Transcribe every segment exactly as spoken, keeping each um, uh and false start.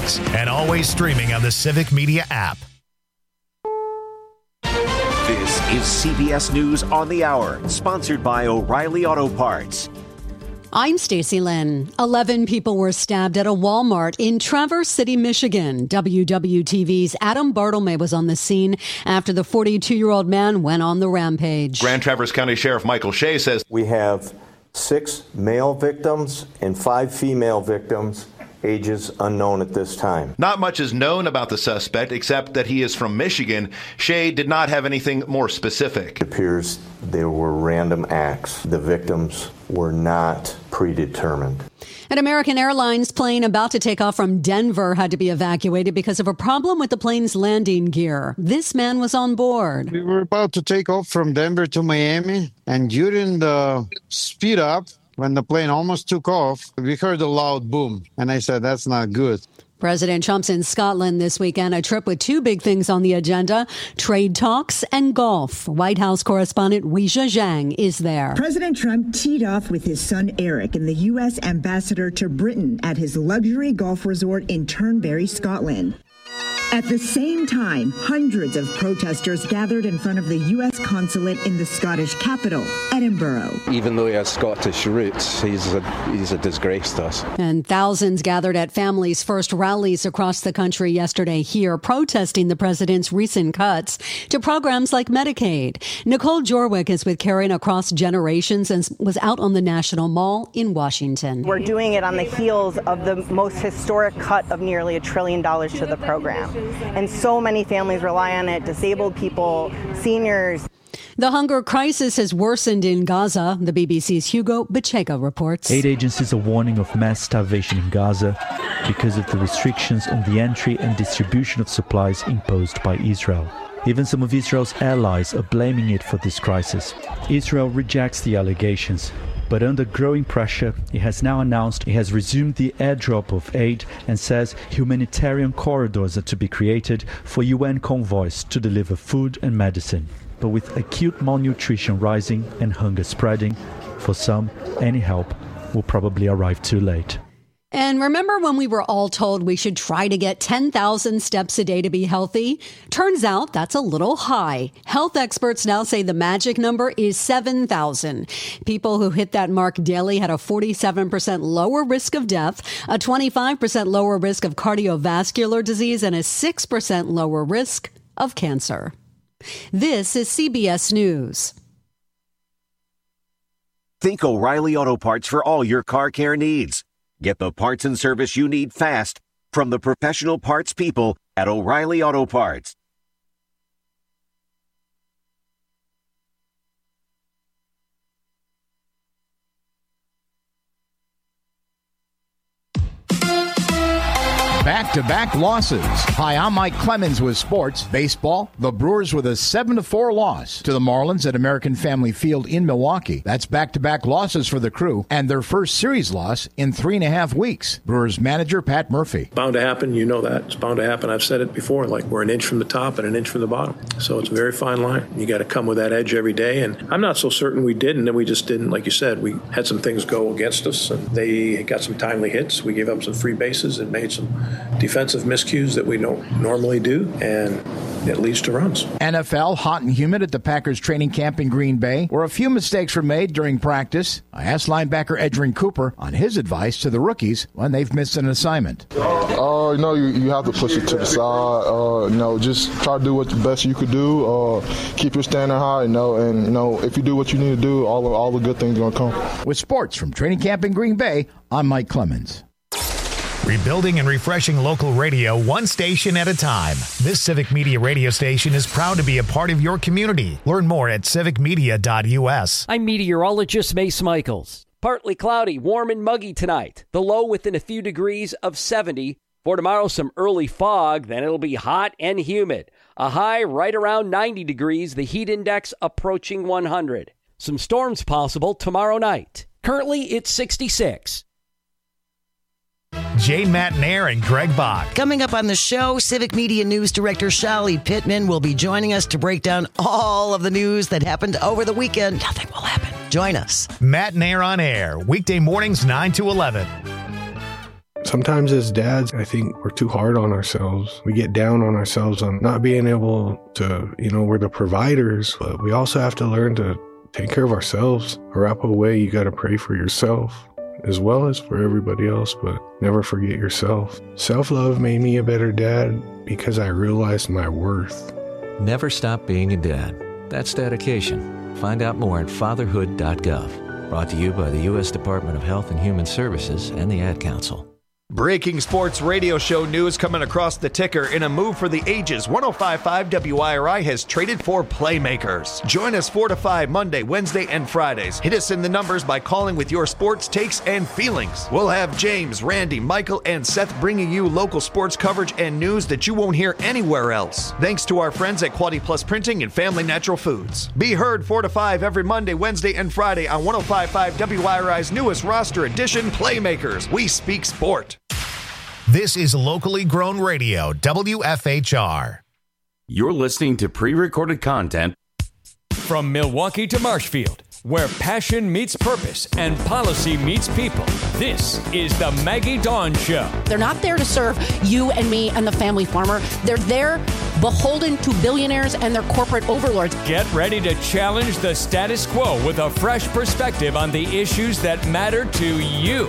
mornings and always streaming on the Civic Media app. This is C B S News on the Hour, sponsored by O'Reilly Auto Parts. I'm Stacey Lynn. Eleven people were stabbed at a Walmart in Traverse City, Michigan. W W T V's Adam Bartlemay was on the scene after the forty-two-year-old man went on the rampage. Grand Traverse County Sheriff Michael Shea says we have six male victims and five female victims, ages unknown at this time. Not much is known about the suspect except that he is from Michigan. Shea did not have anything more specific. It appears there were random acts. The victims were not predetermined. An American Airlines plane about to take off from Denver had to be evacuated because of a problem with the plane's landing gear. This man was on board. We were about to take off from Denver to Miami, and during the speed up, when the plane almost took off, we heard a loud boom, and I said, that's not good. President Trump's in Scotland this weekend, a trip with two big things on the agenda, trade talks and golf. White House correspondent Weijia Zhang is there. President Trump teed off with his son Eric and the U S ambassador to Britain at his luxury golf resort in Turnberry, Scotland. At the same time, hundreds of protesters gathered in front of the U S consulate in the Scottish capital, Edinburgh. Even though he has Scottish roots, he's a, he's a disgrace to us. And thousands gathered at Families First rallies across the country yesterday here, protesting the president's recent cuts to programs like Medicaid. Nicole Jorwick is with Caring Across Generations and was out on the National Mall in Washington. We're doing it on the heels of the most historic cut of nearly a trillion dollars to the program. And so many families rely on it, disabled people, seniors. The hunger crisis has worsened in Gaza. The B B C's Hugo Pacheco reports. Aid agencies are warning of mass starvation in Gaza because of the restrictions on the entry and distribution of supplies imposed by Israel. Even some of Israel's allies are blaming it for this crisis. Israel rejects the allegations, but under growing pressure, it has now announced it has resumed the airdrop of aid and says humanitarian corridors are to be created for U N convoys to deliver food and medicine. But with acute malnutrition rising and hunger spreading, for some, any help will probably arrive too late. And remember when we were all told we should try to get ten thousand steps a day to be healthy? Turns out that's a little high. Health experts now say the magic number is seven thousand. People who hit that mark daily had a forty-seven percent lower risk of death, a twenty-five percent lower risk of cardiovascular disease, and a six percent lower risk of cancer. This is C B S News. Think O'Reilly Auto Parts for all your car care needs. Get the parts and service you need fast from the professional parts people at O'Reilly Auto Parts. Back-to-back losses. Hi, I'm Mike Clemens with sports. Baseball, the Brewers with a seven to four loss to the Marlins at American Family Field in Milwaukee. That's back-to-back losses for the Crew and their first series loss in three and a half weeks. Brewers manager Pat Murphy. Bound to happen. You know that. It's bound to happen. I've said it before, like we're an inch from the top and an inch from the bottom. So it's a very fine line. You got to come with that edge every day. And I'm not so certain we didn't, and we just didn't. Like you said, we had some things go against us, and they got some timely hits. We gave up some free bases and made some defensive miscues that we don't normally do, and it leads to runs. N F L, hot and humid at the Packers training camp in Green Bay, where a few mistakes were made during practice. I asked linebacker Edgerrin Cooper on his advice to the rookies when they've missed an assignment. Uh, you know, you, you have to push it to the side. Uh, you know, just try to do what the best you could do. Uh, keep your standard high, you know, and, you know, if you do what you need to do, all, all the good things are going to come. With sports from training camp in Green Bay, I'm Mike Clemens. Rebuilding and refreshing local radio one station at a time. This Civic Media radio station is proud to be a part of your community. Learn more at civic media dot u s. I'm meteorologist Mace Michaels. Partly cloudy, warm and muggy tonight. The low within a few degrees of seventy. For tomorrow, some early fog, then it'll be hot and humid. A high right around ninety degrees, the heat index approaching one hundred. Some storms possible tomorrow night. Currently, it's sixty-six. Jane Matnair and Greg Bach. Coming up on the show, Civic Media News Director Shali Pittman will be joining us to break down all of the news that happened over the weekend. Nothing will happen. Join us. Matnair on air, weekday mornings nine to eleven. Sometimes as dads, I think we're too hard on ourselves. We get down on ourselves on not being able to, you know, we're the providers, but we also have to learn to take care of ourselves. Arapaho way, you got to pray for yourself as well as for everybody else, but never forget yourself. Self-love made me a better dad because I realized my worth. Never stop being a dad. That's dedication. Find out more at fatherhood dot gov. Brought to you by the U S Department of Health and Human Services and the Ad Council. Breaking sports radio show news coming across the ticker. In a move for the ages, one oh five point five W I R I has traded for playmakers. Join us four to five Monday, Wednesday, and Fridays. Hit us in the numbers by calling with your sports takes and feelings. We'll have James, Randy, Michael, and Seth bringing you local sports coverage and news that you won't hear anywhere else. Thanks to our friends at Quality Plus Printing and Family Natural Foods. Be heard four to five every Monday, Wednesday, and Friday on one oh five point five W I R I's newest roster edition, Playmakers. We speak sport. This is locally grown radio, W F H R. You're listening to pre-recorded content from Milwaukee to Marshfield, where passion meets purpose and policy meets people. This is the Maggie Dawn Show. They're not there to serve you and me and the family farmer. They're there beholden to billionaires and their corporate overlords. Get ready to challenge the status quo with a fresh perspective on the issues that matter to you.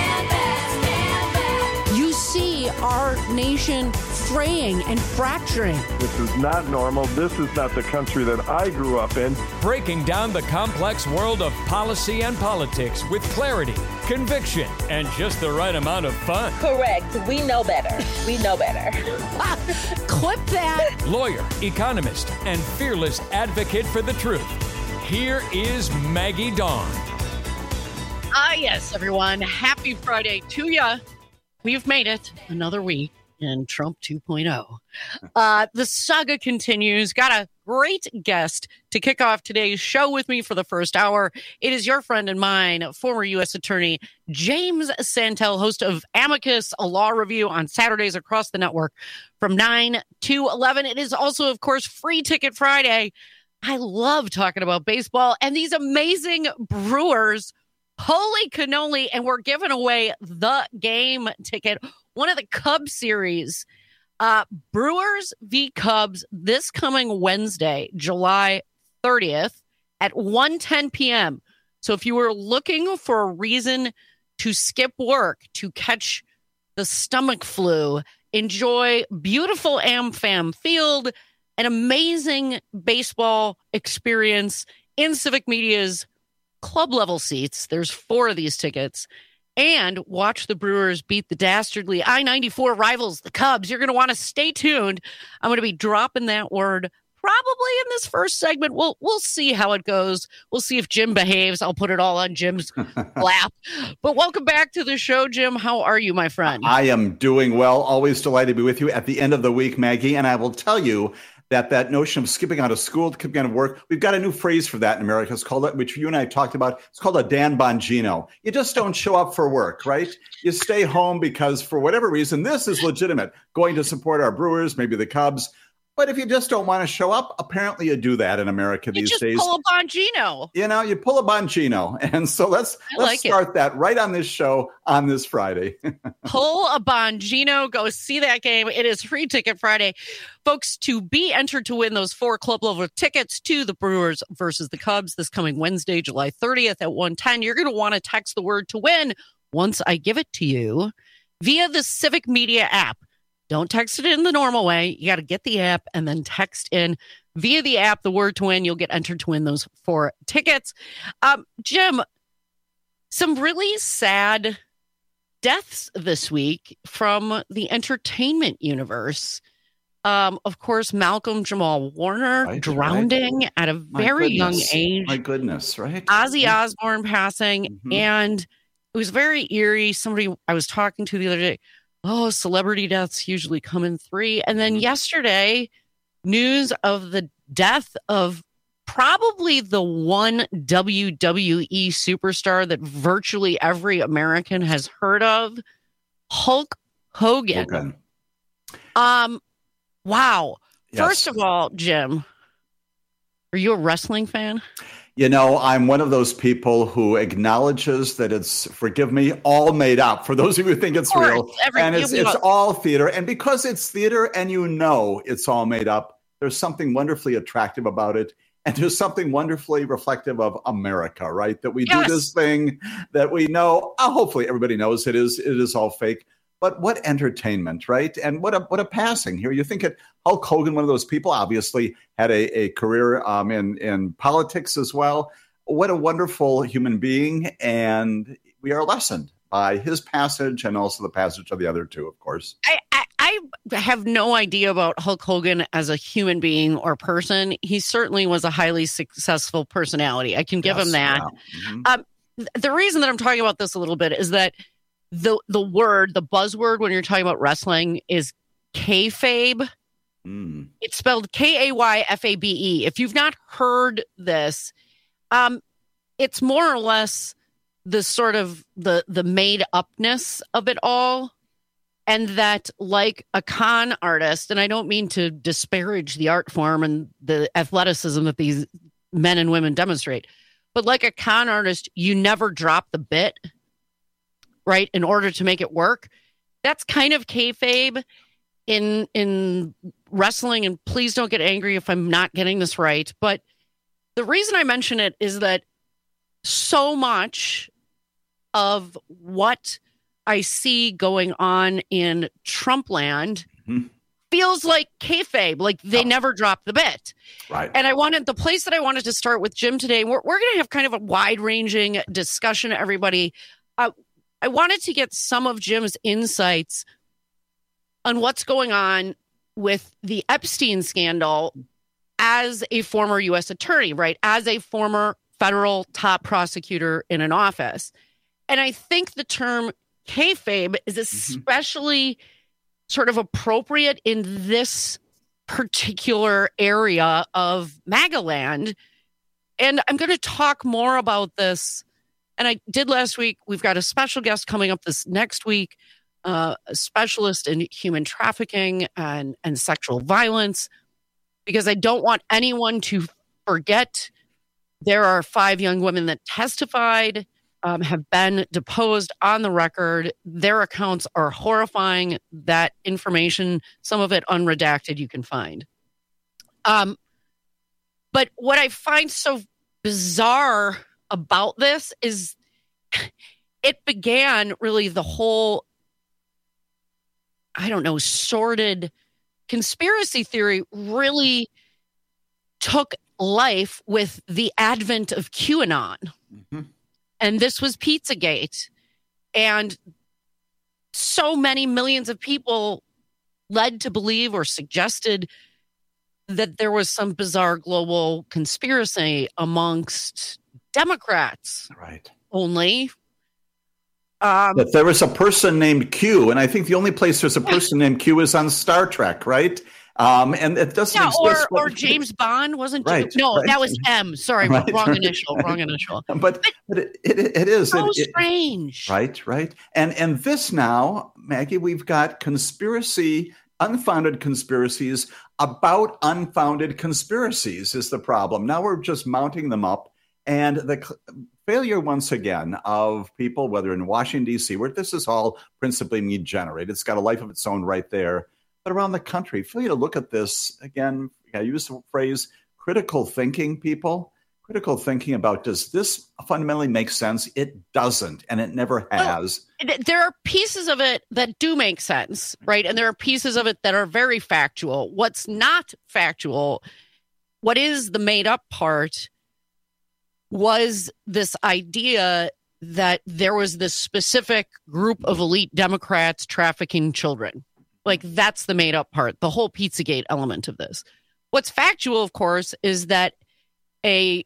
Our nation fraying and fracturing. This is not normal. This is not the country that I grew up in. Breaking down the complex world of policy and politics with clarity, conviction, and just the right amount of fun. Correct. We know better. We know better. Clip that. Lawyer, economist, and fearless advocate for the truth. Here is Maggie Dawn. Ah, yes, everyone. Happy Friday to ya. We've made it another week in Trump two point oh. Uh, the saga continues. Got a great guest to kick off today's show with me for the first hour. It is your friend and mine, former U S Attorney James Santel, host of Amicus, a law review on Saturdays across the network from nine to eleven. It is also, of course, Free Ticket Friday. I love talking about baseball and these amazing Brewers. Holy cannoli, and we're giving away the game ticket, one of the Cubs series. Uh, Brewers v. Cubs this coming Wednesday, July thirtieth at one ten p.m. So if you were looking for a reason to skip work, to catch the stomach flu, enjoy beautiful AmFam Field, an amazing baseball experience in Civic Media's club level seats. There's four of these tickets. And watch the Brewers beat the dastardly I ninety-four rivals, the Cubs. You're going to want to stay tuned. I'm going to be dropping that word probably in this first segment. We'll we'll see how it goes. We'll see if Jim behaves. I'll put it all on Jim's lap. But welcome back to the show, Jim. How are you, my friend? I am doing well. Always delighted to be with you at the end of the week, Maggie. And I will tell you that that notion of skipping out of school, skipping out of work, we've got a new phrase for that in America. It's called, which you and I talked about, it's called a Dan Bongino. You just don't show up for work, right? You stay home because for whatever reason, this is legitimate, going to support our Brewers, maybe the Cubs. But if you just don't want to show up, apparently you do that in America you these just days. Pull a Bongino. You know, you pull a Bongino. And so let's I let's like start it. that right on this show on this Friday. Pull a Bongino. Go see that game. It is Free Ticket Friday. Folks, to be entered to win those four club level tickets to the Brewers versus the Cubs this coming Wednesday, July thirtieth at one ten, you're going to want to text the word to win once I give it to you via the Civic Media app. Don't text it in the normal way. You got to get the app and then text in via the app the word to win. You'll get entered to win those four tickets. Um, Jim, some really sad deaths this week from the entertainment universe. Um, of course, Malcolm Jamal Warner Right, drowning right. at a My very young goodness. age. My goodness, right? Ozzy Osbourne passing. Mhm. And it was very eerie. Somebody I was talking to the other day, oh, celebrity deaths usually come in three. And then yesterday, news of the death of probably the one W W E superstar that virtually every American has heard of, Hulk Hogan. Hogan. Um, wow. Yes. First of all, Jim, are you a wrestling fan? You know, I'm one of those people who acknowledges that it's, forgive me, all made up. For those of you who think it's course, real, every, and it's, it's all theater. And because it's theater and you know it's all made up, there's something wonderfully attractive about it. And there's something wonderfully reflective of America, right? That we yes. do this thing that we know, uh, hopefully everybody knows it is, it is all fake. But what entertainment, right? And what a what a passing here. You think it, Hulk Hogan, one of those people, obviously had a, a career um, in, in politics as well. What a wonderful human being. And we are lessened by his passage and also the passage of the other two, of course. I, I, I have no idea about Hulk Hogan as a human being or person. He certainly was a highly successful personality. I can give yes, him that. Yeah. Mm-hmm. Um, the reason that I'm talking about this a little bit is that The the word, the buzzword when you're talking about wrestling is kayfabe. Mm. It's spelled K A Y F A B E. If you've not heard this, um, it's more or less the sort of the the made upness of it all. And that, like a con artist, and I don't mean to disparage the art form and the athleticism that these men and women demonstrate, but like a con artist, you never drop the bit. Right, in order to make it work. That's kind of kayfabe in in wrestling, and please don't get angry if I'm not getting this right. But the reason I mention it is that so much of what I see going on in Trump land mm-hmm. feels like kayfabe, like they oh. never dropped the bit. Right. And I wanted the place that I wanted to start with Jim today. We're we're going to have kind of a wide-ranging discussion, everybody. Uh, I wanted to get some of Jim's insights on what's going on with the Epstein scandal as a former U S attorney, right? As a former federal top prosecutor in an office. And I think the term kayfabe is especially mm-hmm. sort of appropriate in this particular area of MAGA land. And I'm going to talk more about this. And I did last week. We've got a special guest coming up this next week, uh, a specialist in human trafficking and, and sexual violence, because I don't want anyone to forget there are five young women that testified, um, have been deposed on the record. Their accounts are horrifying. That information, some of it unredacted, you can find. Um, but what I find so bizarre about this is it began really the whole, I don't know, sordid conspiracy theory really took life with the advent of QAnon. Mm-hmm. And this was Pizzagate. And so many millions of people led to believe or suggested that there was some bizarre global conspiracy amongst Democrats, right? Only. Um, but there was a person named Q, and I think the only place there's a person named Q is on Star Trek, right? Um, and it doesn't yeah, exist. Or, or James Bond wasn't. Right, James, no, right. that was M. Sorry, right, wrong right, initial. Right. Wrong initial. But, but it, it, it is so it, it, strange. Right, right. And and this now, Maggie, we've got conspiracy, unfounded conspiracies about unfounded conspiracies is the problem. Now we're just mounting them up. And the cl- failure, once again, of people, whether in Washington, D C, where this is all principally media generated, it's got a life of its own right there, but around the country, failure to look at this, again, I use the phrase critical thinking, people, critical thinking about, does this fundamentally make sense? It doesn't, and it never has. Well, there are pieces of it that do make sense, right? And there are pieces of it that are very factual. What's not factual, what is the made up part, was this idea that there was this specific group of elite Democrats trafficking children. Like, that's the made up part, the whole Pizzagate element of this. What's factual, of course, is that a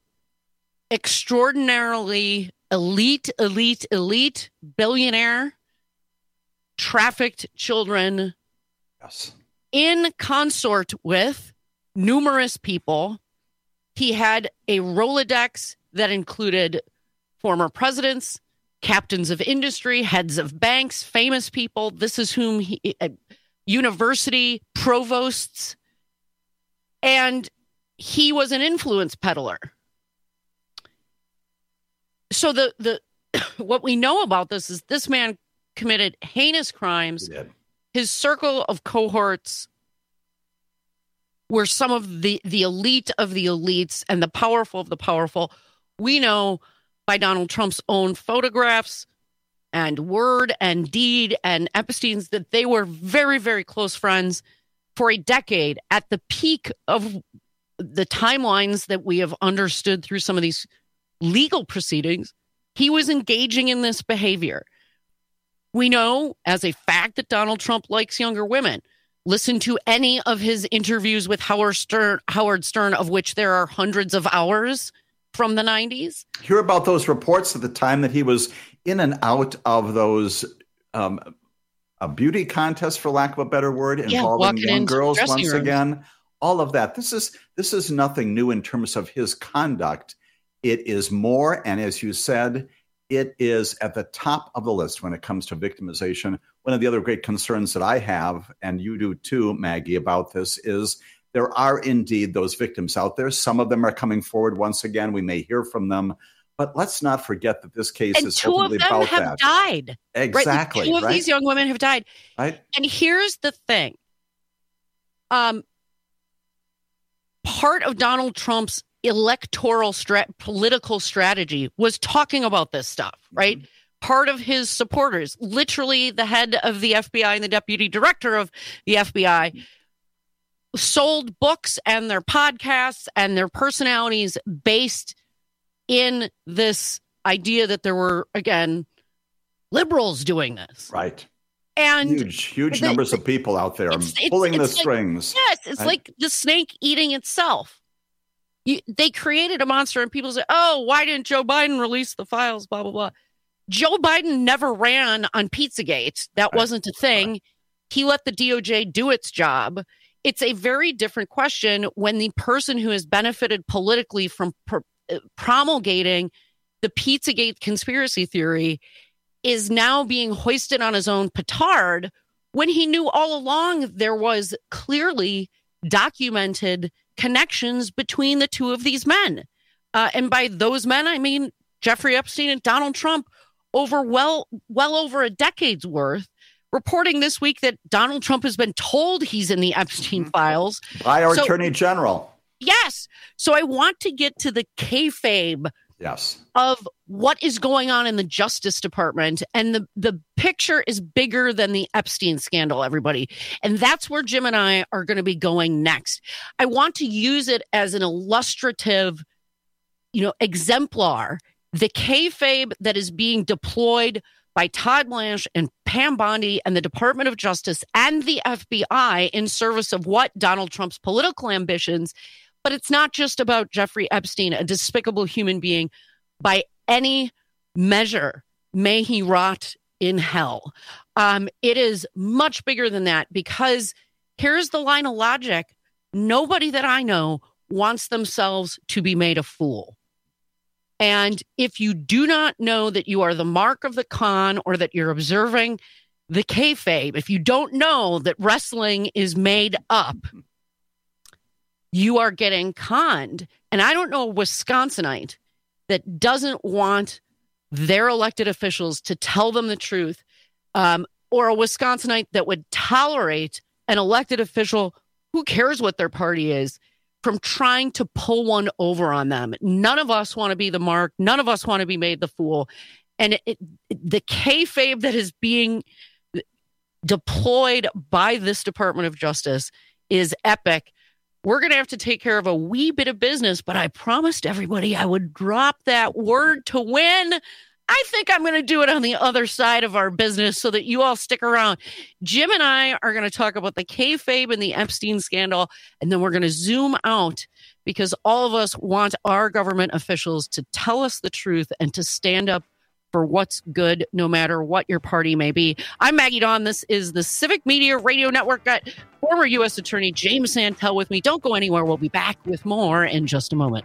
extraordinarily elite, elite, elite billionaire trafficked children yes. in consort with numerous people. He had a Rolodex that included former presidents, captains of industry, heads of banks, famous people. This is whom he, uh, university provosts. And he was an influence peddler. so the the what we know about this is this man committed heinous crimes. His circle of cohorts were some of the, the elite of the elites and the powerful of the powerful. We know by Donald Trump's own photographs and word and deed and Epstein's that they were very, very close friends for a decade. At the peak of the timelines that we have understood through some of these legal proceedings, he was engaging in this behavior. We know as a fact that Donald Trump likes younger women. Listen to any of his interviews with Howard Stern, Howard Stern, of which there are hundreds of hours from the nineties. Hear about those reports at the time that he was in and out of those um, a beauty contests, for lack of a better word, involving yeah, young girls once rooms. again. All of that. This is this is nothing new in terms of his conduct. It is more, and as you said, it is at the top of the list when it comes to victimization. One of the other great concerns that I have, and you do too, Maggie, about this is there are indeed those victims out there. Some of them are coming forward once again. We may hear from them. But let's not forget that this case and is two ultimately of them about have that. died. Exactly. Right? Two of right? these young women have died. Right. And here's the thing. Um, part of Donald Trump's electoral strat- political strategy was talking about this stuff, right? Mm-hmm. Part of his supporters, literally the head of the F B I and the deputy director of the F B I, sold books and their podcasts and their personalities based in this idea that there were, again, liberals doing this. Right. And huge, huge the, numbers of people out there it's, it's, pulling it's the like, strings. Yes, it's and, like the snake eating itself. You, they created a monster and people say, oh, why didn't Joe Biden release the files, blah, blah, blah. Joe Biden never ran on Pizzagate. That right. wasn't a thing. Right. He let the D O J do its job. It's a very different question when the person who has benefited politically from pr- promulgating the Pizzagate conspiracy theory is now being hoisted on his own petard when he knew all along there was clearly documented connections between the two of these men. Uh, and by those men, I mean Jeffrey Epstein and Donald Trump over well, well over a decade's worth, reporting this week that Donald Trump has been told he's in the Epstein files. By our so, Attorney General. Yes. So I want to get to the kayfabe yes. of what is going on in the Justice Department. And the, the picture is bigger than the Epstein scandal, everybody. And that's where Jim and I are going to be going next. I want to use it as an illustrative, you know, exemplar, the kayfabe that is being deployed by Todd Blanche and Pam Bondi and the Department of Justice and the F B I in service of what Donald Trump's political ambitions. But it's not just about Jeffrey Epstein, a despicable human being by any measure. May he rot in hell. Um, it is much bigger than that because here's the line of logic. Nobody that I know wants themselves to be made a fool. And if you do not know that you are the mark of the con or that you're observing the kayfabe, if you don't know that wrestling is made up, you are getting conned. And I don't know a Wisconsinite that doesn't want their elected officials to tell them the truth, um, or a Wisconsinite that would tolerate an elected official, who cares what their party is, from trying to pull one over on them. None of us want to be the mark. None of us want to be made the fool. And it, it, the kayfabe that is being deployed by this Department of Justice is epic. We're going to have to take care of a wee bit of business, but I promised everybody I would drop that word to win. I think I'm going to do it on the other side of our business so that you all stick around. Jim and I are going to talk about the kayfabe and the Epstein scandal, and then we're going to zoom out because all of us want our government officials to tell us the truth and to stand up for what's good, no matter what your party may be. I'm Maggie Dawn. This is the Civic Media Radio Network. Got former U S Attorney James Santel with me. Don't go anywhere. We'll be back with more in just a moment.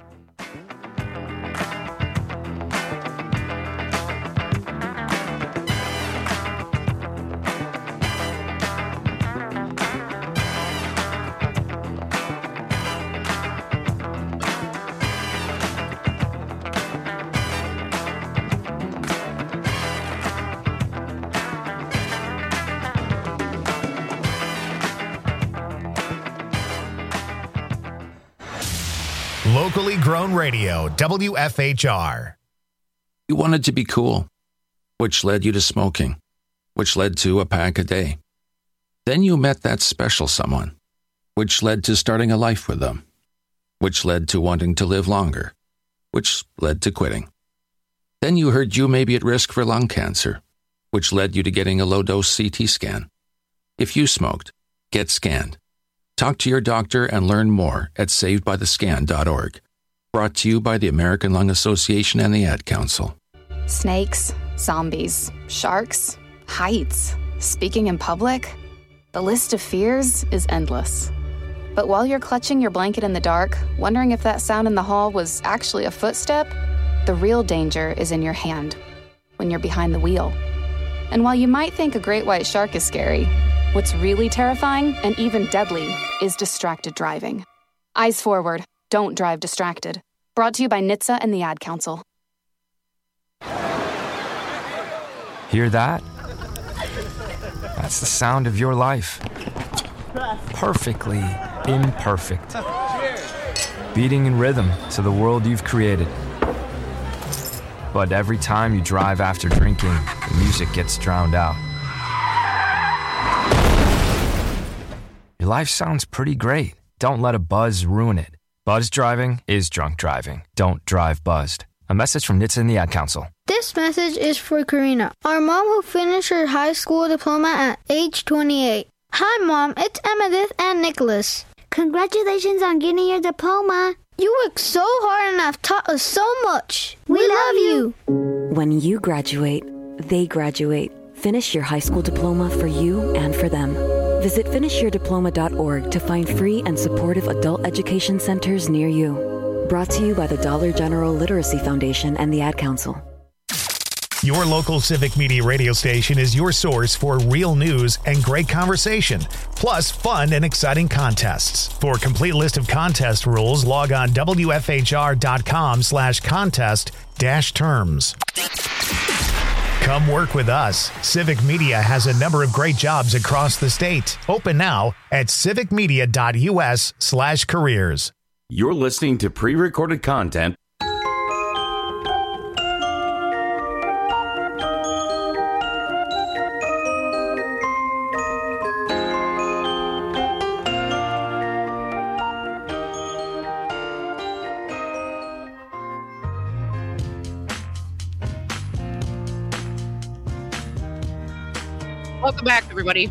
Locally grown radio, W F H R. You wanted to be cool, which led you to smoking, which led to a pack a day. Then you met that special someone, which led to starting a life with them, which led to wanting to live longer, which led to quitting. Then you heard you may be at risk for lung cancer, which led you to getting a low-dose C T scan. If you smoked, get scanned. Talk to your doctor and learn more at saved by the scan dot org. Brought to you by the American Lung Association and the Ad Council. Snakes, zombies, sharks, heights, speaking in public. The list of fears is endless. But while you're clutching your blanket in the dark, wondering if that sound in the hall was actually a footstep, the real danger is in your hand, when you're behind the wheel. And while you might think a great white shark is scary, what's really terrifying and even deadly is distracted driving. Eyes forward, don't drive distracted. Brought to you by N H T S A and the Ad Council. Hear that? That's the sound of your life. Perfectly imperfect. Beating in rhythm to the world you've created. But every time you drive after drinking, the music gets drowned out. Your life sounds pretty great. Don't let a buzz ruin it. Buzz driving is drunk driving. Don't drive buzzed. A message from N H T S A and the Ad Council. This message is for Karina, our mom who finished her high school diploma at age twenty-eight. Hi, Mom. It's Emmettith and Nicholas. Congratulations on getting your diploma. You worked so hard and have taught us so much. We, we love you. When you graduate, they graduate. Finish your high school diploma for you and for them. Visit finish your diploma dot org to find free and supportive adult education centers near you. Brought to you by the Dollar General Literacy Foundation and the Ad Council. Your local Civic Media radio station is your source for real news and great conversation, plus fun and exciting contests. For a complete list of contest rules, log on W F H R dot com slash contest dash terms. Come work with us. Civic Media has a number of great jobs across the state. Open now at civic media dot U S slash careers. You're listening to pre-recorded content. Welcome back, everybody.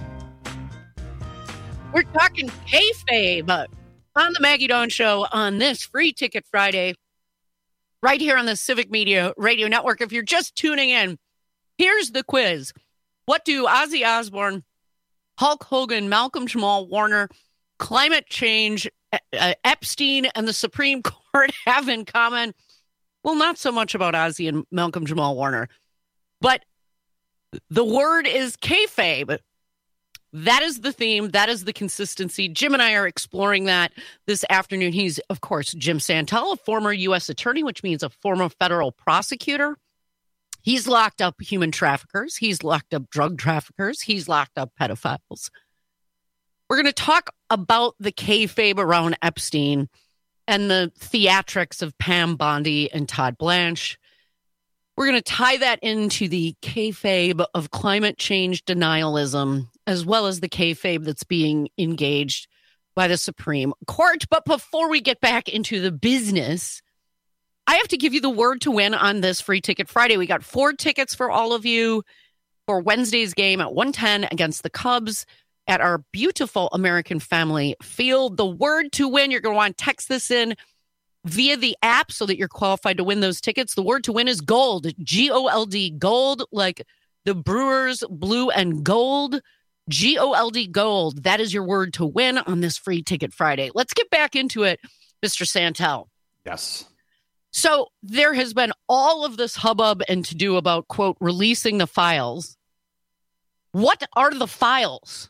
We're talking kayfabe on the Maggie Dawn Show on this Free Ticket Friday, right here on the Civic Media Radio Network. If you're just tuning in, here's the quiz. What do Ozzy Osbourne, Hulk Hogan, Malcolm Jamal Warner, climate change, uh, Epstein, and the Supreme Court have in common? Well, not so much about Ozzy and Malcolm Jamal Warner, but the word is kayfabe. That is the theme. That is the consistency. Jim and I are exploring that this afternoon. He's, of course, Jim Santel, a former U S attorney, which means a former federal prosecutor. He's locked up human traffickers. He's locked up drug traffickers. He's locked up pedophiles. We're going to talk about the kayfabe around Epstein and the theatrics of Pam Bondi and Todd Blanche. We're going to tie that into the kayfabe of climate change denialism, as well as the kayfabe that's being engaged by the Supreme Court. But before we get back into the business, I have to give you the word to win on this Free Ticket Friday. We got four tickets for all of you for Wednesday's game at one ten against the Cubs at our beautiful American Family Field. The word to win, you're going to want to text this in via the app so that you're qualified to win those tickets. The word to win is gold, G O L D, gold, like the Brewers blue and gold, G O L D, gold. That is your word to win on this Free Ticket Friday. Let's get back into it, Mister Santel. Yes. So there has been all of this hubbub and to-do about, quote, releasing the files. What are the files?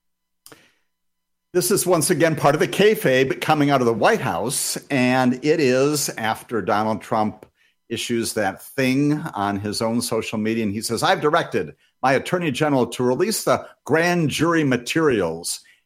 This is once again part of the kayfabe coming out of the White House, and it is after Donald Trump issues that thing on his own social media, and he says, I've directed my attorney general to release the grand jury materials.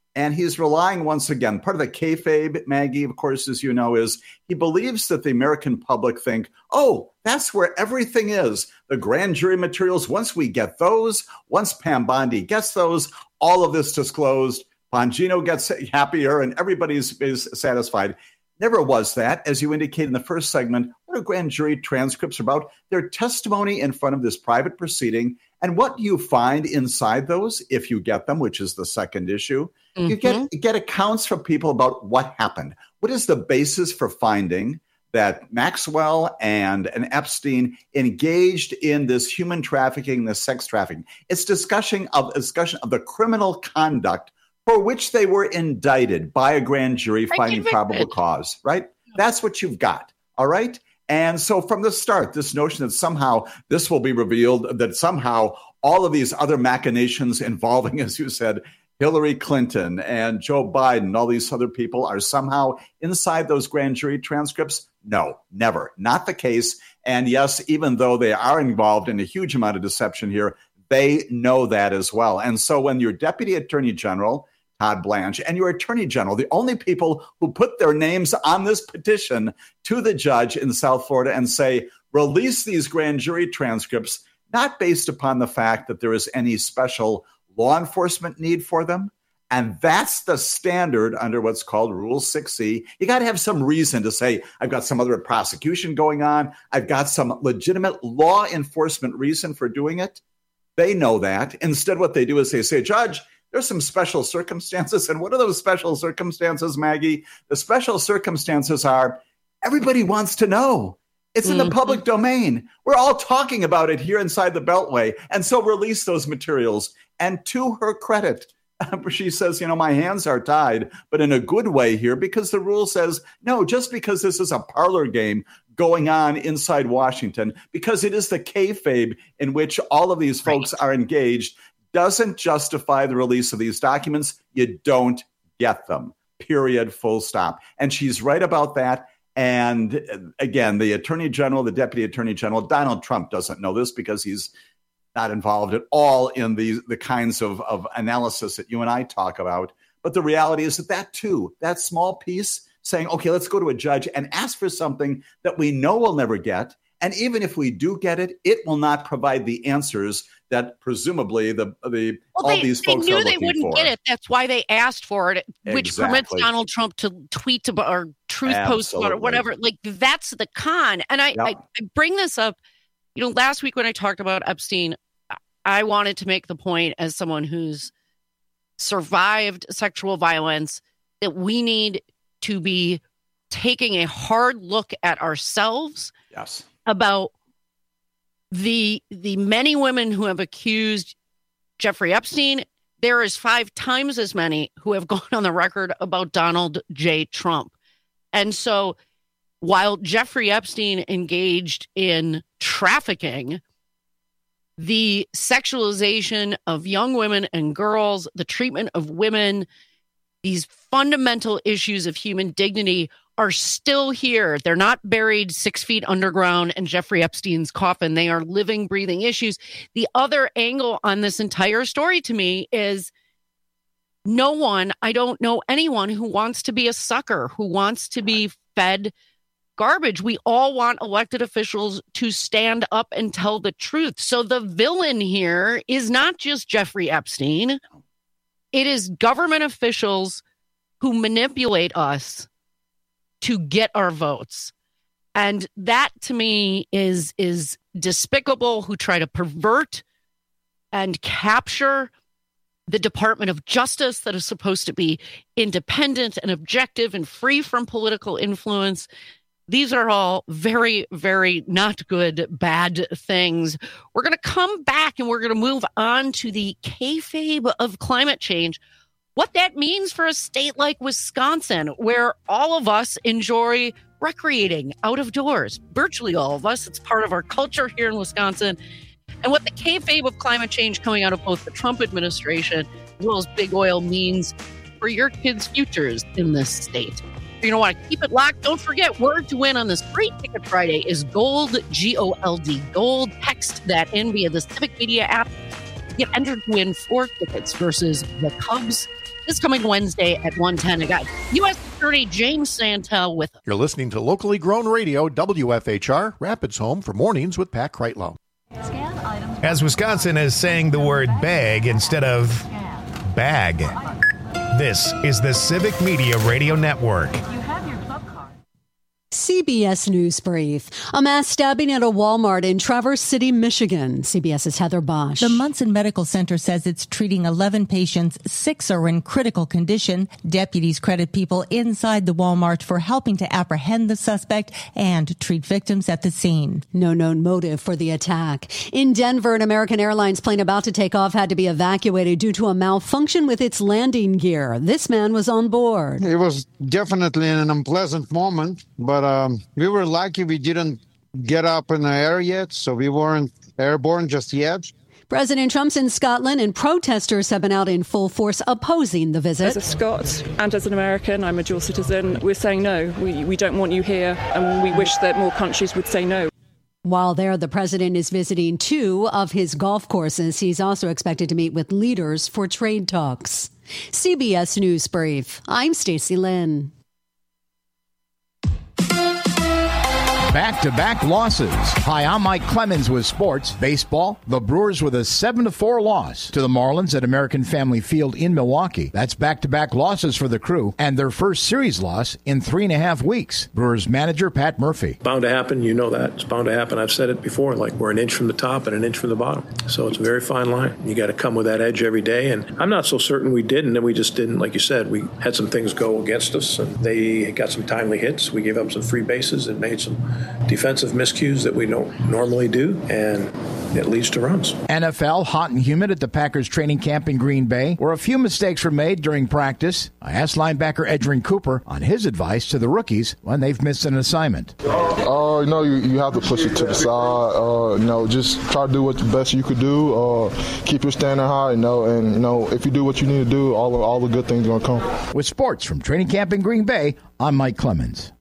And he's relying once again, part of the kayfabe, Maggie, of course, as you know, is he believes that the American public think, oh, that's where everything is. The grand jury materials, once we get those, once Pam Bondi gets those, all of this disclosed, Bongino gets happier and everybody's is satisfied. Never was that. As you indicated in the first segment, what are grand jury transcripts about? They're testimony in front of this private proceeding. And what you find inside those, if you get them, which is the second issue, mm-hmm. you get, you get accounts from people about what happened. What is the basis for finding that Maxwell and, and Epstein engaged in this human trafficking, this sex trafficking? It's discussion of discussion of the criminal conduct for which they were indicted by a grand jury finding probable cause, right? That's what you've got, all right? And so from the start, this notion that somehow this will be revealed, that somehow all of these other machinations involving, as you said, Hillary Clinton and Joe Biden, all these other people are somehow inside those grand jury transcripts? No, never. Not the case. And yes, even though they are involved in a huge amount of deception here, they know that as well. And so when your Deputy Attorney General, Todd Blanche, and your Attorney General, the only people who put their names on this petition to the judge in South Florida and say, release these grand jury transcripts, not based upon the fact that there is any special law enforcement need for them. And that's the standard under what's called Rule six C. You got to have some reason to say, I've got some other prosecution going on. I've got some legitimate law enforcement reason for doing it. They know that. Instead, what they do is they say, Judge, there's some special circumstances. And what are those special circumstances, Maggie? The special circumstances are everybody wants to know. It's in mm-hmm. the public domain. We're all talking about it here inside the Beltway. And so release those materials. And to her credit, she says, you know, my hands are tied, but in a good way here, because the rule says, no, just because this is a parlor game going on inside Washington, because it is the kayfabe in which all of these folks right. are engaged, doesn't justify the release of these documents. You don't get them, period, full stop. And she's right about that. And again, the Attorney General, the Deputy Attorney General, Donald Trump doesn't know this because he's not involved at all in the, the kinds of, of analysis that you and I talk about. But the reality is that that too, that small piece saying, okay, let's go to a judge and ask for something that we know we'll never get. And even if we do get it, it will not provide the answers that presumably the the well, all they, these they folks knew are they looking wouldn't for. get it. That's why they asked for it, which Exactly. permits Donald Trump to tweet about or truth post about it, Absolutely. whatever. Like that's the con. And I, Yep. I, I bring this up. You know, last week when I talked about Epstein, I wanted to make the point as someone who's survived sexual violence that we need to be taking a hard look at ourselves. Yes. About the the many women who have accused Jeffrey Epstein. There is five times as many who have gone on the record about Donald J. Trump. And so while Jeffrey Epstein engaged in trafficking, the sexualization of young women and girls, the treatment of women, these fundamental issues of human dignity are still here. They're not buried six feet underground in Jeffrey Epstein's coffin. They are living, breathing issues. The other angle on this entire story to me is no one, I don't know anyone who wants to be a sucker, who wants to be fed garbage. We all want elected officials to stand up and tell the truth. So the villain here is not just Jeffrey Epstein. It is government officials who manipulate us to get our votes. And that to me is, is despicable, who try to pervert and capture the Department of Justice that is supposed to be independent and objective and free from political influence. These are all very, very not good, bad things. We're going to come back and we're going to move on to the kayfabe of climate change. What that means for a state like Wisconsin, where all of us enjoy recreating out of doors, virtually all of us. It's part of our culture here in Wisconsin. And what the kayfabe of climate change coming out of both the Trump administration as well as big oil means for your kids' futures in this state. If you don't want to keep it locked, don't forget, word to win on this free Ticket Friday is GOLD, G O L D, GOLD. Text that in via the Civic Media app. Get entered to win four tickets versus the Cubs, this coming Wednesday at one ten. I got U S Attorney James Santel with us. You're listening to locally grown radio, W F H R, Rapids Home for Mornings with Pat Kreitlow. As Wisconsin is saying the word bag instead of bag. This is the Civic Media Radio Network. C B S News Brief. A mass stabbing at a Walmart in Traverse City, Michigan. CBS's Heather Bosch. The Munson Medical Center says it's treating eleven patients. Six are in critical condition. Deputies credit people inside the Walmart for helping to apprehend the suspect and treat victims at the scene. No known motive for the attack. In Denver, an American Airlines plane about to take off had to be evacuated due to a malfunction with its landing gear. This man was on board. It was definitely an unpleasant moment, but um, we were lucky we didn't get up in the air yet, so we weren't airborne just yet. President Trump's in Scotland, and protesters have been out in full force opposing the visit. As a Scot and as an American, I'm a dual citizen, we're saying no. We, we don't want you here, and we wish that more countries would say no. While there, the president is visiting two of his golf courses. He's also expected to meet with leaders for trade talks. C B S News Brief. I'm Stacey Lynn. Back-to-back losses. Hi, I'm Mike Clemens with sports. Baseball, the Brewers with a seven to four loss to the Marlins at American Family Field in Milwaukee. That's back-to-back losses for the Crew and their first series loss in three and a half weeks. Brewers manager Pat Murphy. Bound to happen. You know that. It's bound to happen. I've said it before, like we're an inch from the top and an inch from the bottom. So it's a very fine line. You got to come with that edge every day. And I'm not so certain we didn't, and we just didn't. Like you said, we had some things go against us, and they got some timely hits. We gave up some free bases and made some defensive miscues that we don't normally do, and it leads to runs. N F L, hot and humid at the Packers training camp in Green Bay, where a few mistakes were made during practice. I asked linebacker Edgerrin Cooper on his advice to the rookies when they've missed an assignment. Uh, you know, you, you have to push it to the side. Uh, you know, just try to do what the best you could do. Uh, keep your standard high, you know, and, you know, if you do what you need to do, all, all the good things are going to come. With sports from training camp in Green Bay, I'm Mike Clemens.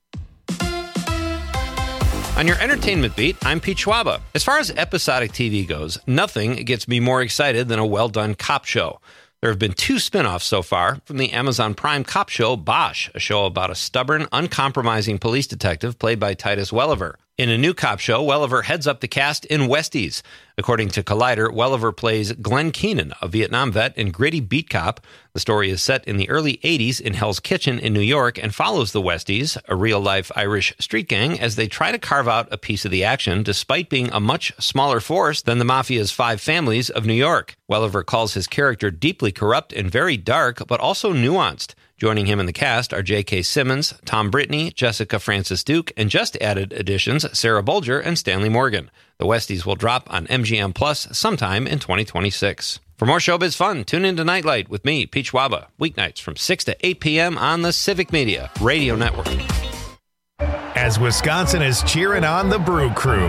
On your entertainment beat, I'm Pete Schwaba. As far as episodic T V goes, nothing gets me more excited than a well-done cop show. There have been two spin-offs so far from the Amazon Prime cop show Bosch, a show about a stubborn, uncompromising police detective played by Titus Welliver. In a new cop show, Welliver heads up the cast in Westies. According to Collider, Welliver plays Glenn Keenan, a Vietnam vet and gritty beat cop. The story is set in the early eighties in Hell's Kitchen in New York and follows the Westies, a real-life Irish street gang, as they try to carve out a piece of the action despite being a much smaller force than the Mafia's five families of New York. Welliver calls his character deeply corrupt and very dark, but also nuanced. Joining him in the cast are J K. Simmons, Tom Brittney, Jessica Francis Duke, and just added additions Sarah Bolger and Stanley Morgan. The Westies will drop on M G M Plus sometime in twenty twenty-six. For more showbiz fun, tune in to Nightlight with me, Pete Schwaba, weeknights from six to eight p.m. on the Civic Media Radio Network. As Wisconsin is cheering on the Brew Crew.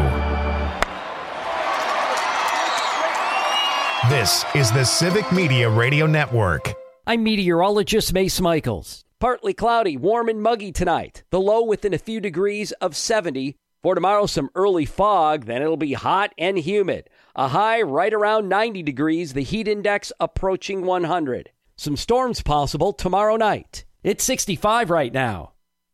This is the Civic Media Radio Network. I'm meteorologist Mace Michaels. Partly cloudy, warm and muggy tonight. The low within a few degrees of seventy. For tomorrow, some early fog, then it'll be hot and humid. A high right around ninety degrees, the heat index approaching one hundred. Some storms possible tomorrow night. It's sixty-five right now.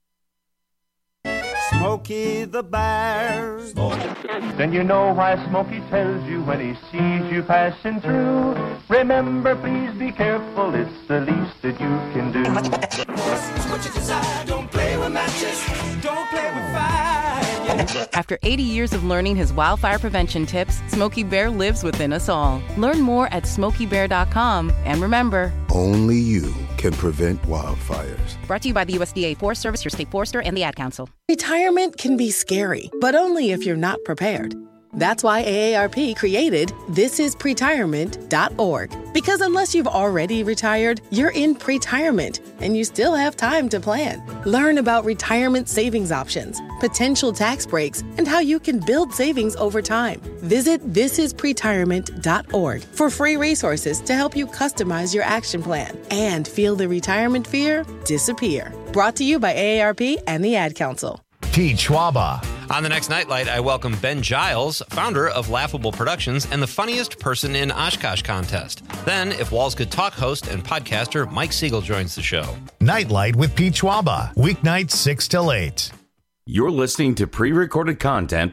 Smokey the Bear. Then you know why Smokey tells you when he sees you passing through. Remember, please be careful, it's the least that you can do. What you desire, don't play with matches, don't play with fire. After eighty years of learning his wildfire prevention tips, Smokey Bear lives within us all. Learn more at smokey bear dot com, and remember, only you can prevent wildfires. Brought to you by the U S D A Forest Service, your state forester, and the Ad Council. Retirement can be scary, but only if you're not prepared. That's why A A R P created this is pretirement dot org. Because unless you've already retired, you're in pretirement, and you still have time to plan. Learn about retirement savings options, potential tax breaks, and how you can build savings over time. Visit this is pretirement dot org for free resources to help you customize your action plan and feel the retirement fear disappear. Brought to you by A A R P and the Ad Council. Pete Schwaba On the next Nightlight, I welcome Ben Giles, founder of Laughable Productions and the funniest person in Oshkosh contest. Then, If Walls Could Talk host and podcaster Mike Siegel joins the show. Nightlight with Pete Schwaba, weeknights six till eight. You're listening to pre-recorded content.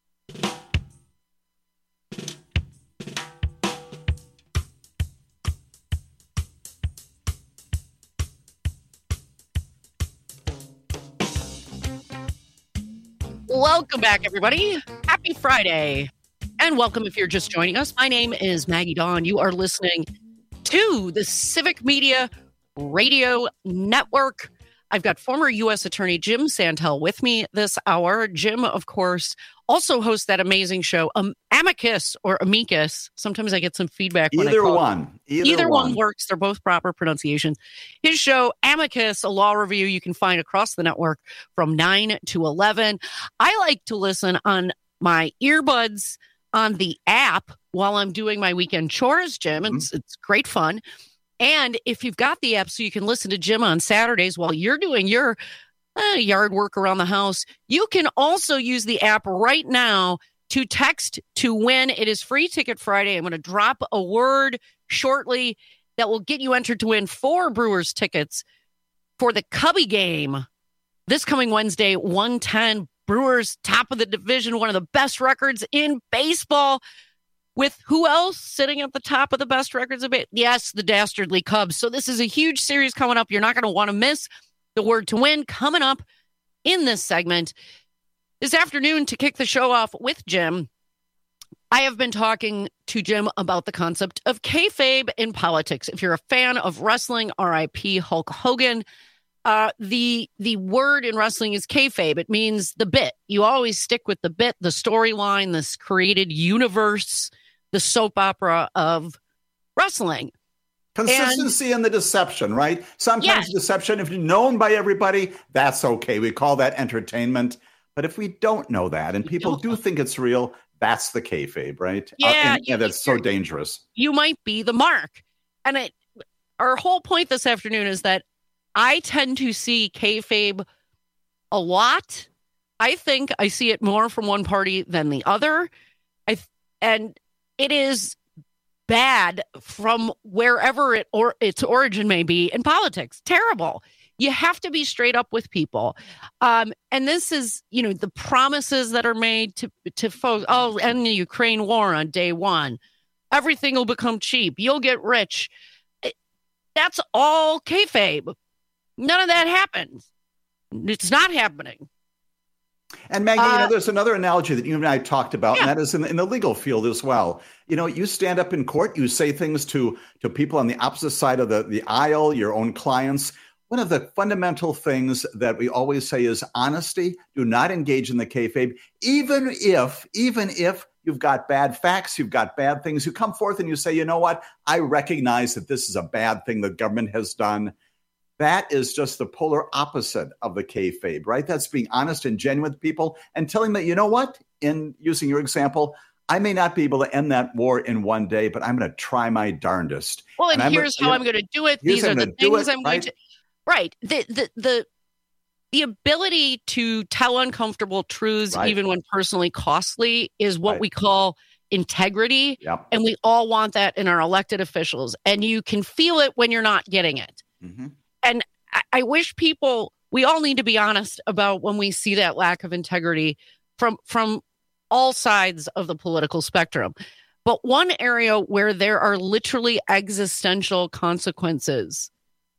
Welcome back, everybody. Happy Friday. And welcome if you're just joining us. My name is Maggie Dawn. You are listening to the Civic Media Radio Network. I've got former U S Attorney Jim Santel with me this hour. Jim, of course, also hosts that amazing show, um, Amicus or Amicus. Sometimes I get some feedback. When Either I call one. Either, Either one. one works. They're both proper pronunciations. His show, Amicus, a law review you can find across the network from nine to eleven. I like to listen on my earbuds on the app while I'm doing my weekend chores, Jim. Mm-hmm. It's, it's great fun. And if you've got the app so you can listen to Jim on Saturdays while you're doing your uh, yard work around the house, you can also use the app right now to text to win. It is Free Ticket Friday. I'm going to drop a word shortly that will get you entered to win four Brewers tickets for the Cubby game this coming Wednesday, one ten. Brewers, top of the division, one of the best records in baseball. With who else sitting at the top of the best records of it? Yes, the dastardly Cubs. So this is a huge series coming up. You're not going to want to miss the word to win coming up in this segment. This afternoon, to kick the show off with Jim, I have been talking to Jim about the concept of kayfabe in politics. If you're a fan of wrestling, R I P Hulk Hogan, uh, the the word in wrestling is kayfabe. It means the bit. You always stick with the bit, the storyline, this created universe, the soap opera of wrestling. Consistency and, and the deception, right? Sometimes yes. deception, if you're known by everybody, that's okay. We call that entertainment. But if we don't know that and people do think it's real, that's the kayfabe, right? Yeah. Uh, and, you, and that's so dangerous. You might be the mark. And it, our whole point this afternoon is that I tend to see kayfabe a lot. I think I see it more from one party than the other. I and it is bad from wherever it or its origin may be in politics. Terrible. You have to be straight up with people. Um, and this is, you know, the promises that are made to to folks. Oh, end the Ukraine war on day one. Everything will become cheap. You'll get rich. It, that's all kayfabe. None of that happens. It's not happening. And Maggie, uh, you know, there's another analogy that you and I talked about, yeah. and that is in, in the legal field as well. You know, you stand up in court, you say things to, to people on the opposite side of the, the aisle, your own clients. One of the fundamental things that we always say is honesty. Do not engage in the kayfabe, even if, even if you've got bad facts, you've got bad things. You come forth and you say, you know what? I recognize that this is a bad thing the government has done. That is just the polar opposite of the kayfabe, right? That's being honest and genuine with people and telling them, you know what? In using your example, I may not be able to end that war in one day, but I'm going to try my darndest. Well, and, and here's I'm, how I'm going to do it. These are the things I'm going to. Right. The the the the ability to tell uncomfortable truths, right. even when personally costly, is what right. we call integrity. Yep. And we all want that in our elected officials. And you can feel it when you're not getting it. Mm-hmm. And I, I wish people, we all need to be honest about when we see that lack of integrity from from all sides of the political spectrum. But one area where there are literally existential consequences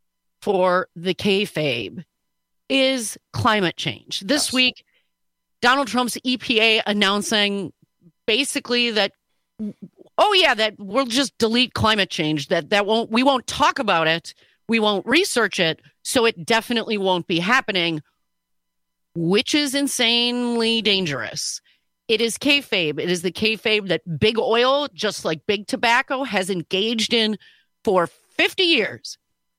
for the kayfabe is climate change. This yes. week, Donald Trump's E P A announcing basically that, oh yeah, that we'll just delete climate change, that that won't, we won't talk about it. We won't research it, so it definitely won't be happening, which is insanely dangerous. It is kayfabe. It is the kayfabe that big oil, just like big tobacco, has engaged in for fifty years.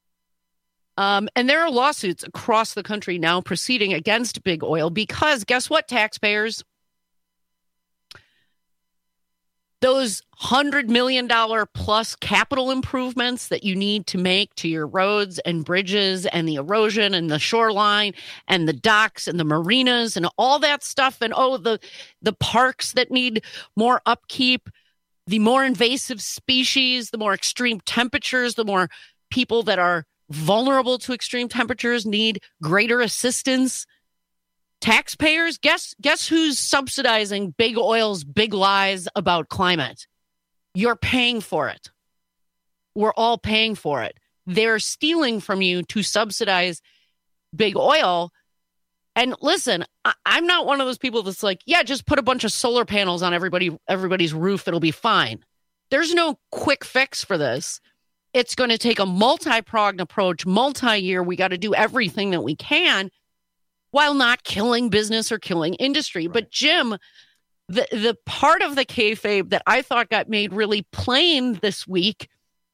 Um, and there are lawsuits across the country now proceeding against big oil because, guess what, taxpayers? those one hundred million dollars plus capital improvements that you need to make to your roads and bridges and the erosion and the shoreline and the docks and the marinas and all that stuff. And, oh, the, the parks that need more upkeep, the more invasive species, the more extreme temperatures, the more people that are vulnerable to extreme temperatures need greater assistance. Taxpayers, guess guess who's subsidizing big oil's big lies about climate? You're paying for it. We're all paying for it. They're stealing from you to subsidize big oil. And listen, I, I'm not one of those people that's like, yeah, just put a bunch of solar panels on everybody everybody's roof. It'll be fine. There's no quick fix for this. It's going to take a multi-pronged approach, multi-year. We got to do everything that we can, while not killing business or killing industry. Right. But Jim, the, the part of the kayfabe that I thought got made really plain this week,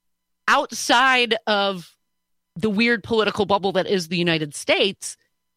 outside of the weird political bubble that is the United States,